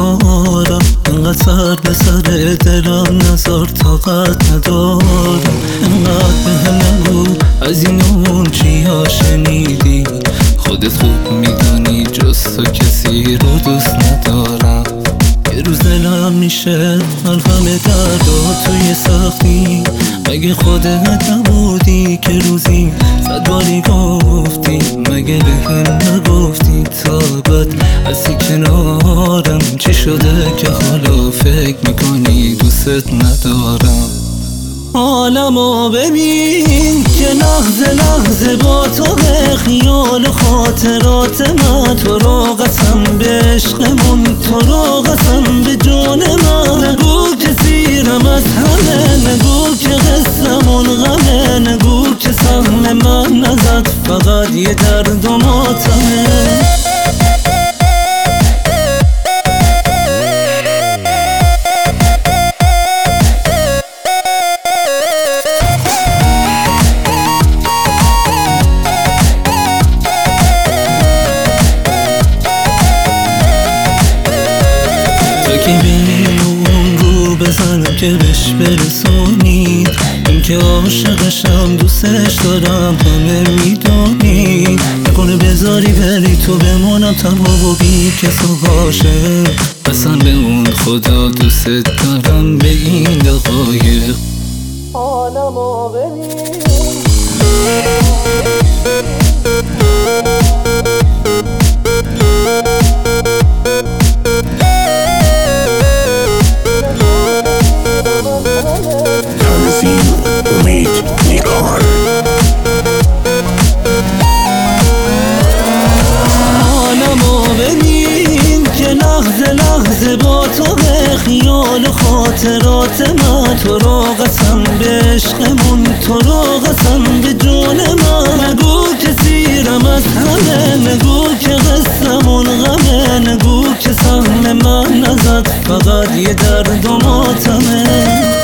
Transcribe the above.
ندارم، انقدر سر به سر دلم نذار طاقت ندارم. انقدر به هم نگو از این اون چیا شنیدی، خودت خوب میدونی جز تو کسی رو دوست ندارم. یه روز دلم میشه مرهم دردا توی سختی، مگه خودت نبودی که روزی 100 باری گفتی، مگه بهم نگفتی تا بد هستی کنارم، چی شده که حالا فکر میکنی دوست ندارم؟ عالمو ببین که لحظه لحظه با تو به خیال و خاطرات من، تو رو قسم به عشقمون، تو رو قسم به جان من. نگو که سیرم از همه، نگو که قصه‌مون غمه، نگو که سهم من نزد فقط یه درد و ماتمه. تو که بینی اون رو بزنم که بهش برسونی، این که عاشقشم دوستش دارم همه میدونی، نکنه بذاری بری تو بمونم تنها و بی کس و عاشق. قسم به اون خدا دوست دارم به این دقایق. عالمو ببین لحظه لحظه با تو به خیال و خاطرات من، تو رو قسم به عشقمون، تو رو قسم به جان من. نگو که سیرم از همه، نگو که قصه‌مون غمه، نگو که سهم من نزد فقط یه درد و ماتمه.